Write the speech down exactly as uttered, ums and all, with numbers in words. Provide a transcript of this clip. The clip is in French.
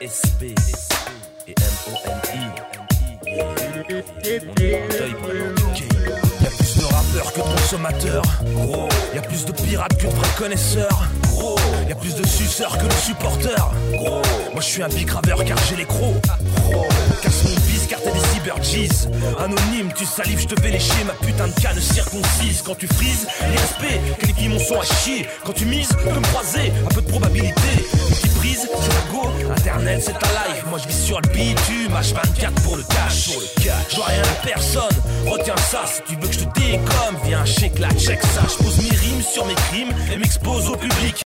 S P et M O N I. Yeah. On est en deuil pour le Y'a plus de rappeurs que de consommateurs, gros. Y'a plus de pirates que de vrais connaisseurs, gros. Y'a plus de suceurs que de supporters, gros. Moi je suis un bicraveur car j'ai les crocs, gros. Casse mon bis car t'es des cybergis. Anonyme, tu salives, je te fais lécher ma putain de canne circoncise. Quand tu frises, respect, qualifie mon son à chier. Quand tu mises, peux me croiser, un peu de probabilité. Qui prise, c'est la go, internet c'est ta life. Moi je vis sur le bitume, H vingt-quatre pour le cash. Je dois rien à personne, retiens ça. Si tu veux que je te décomme, viens check la check ça. Je pose mes rimes sur mes crimes et m'expose au public.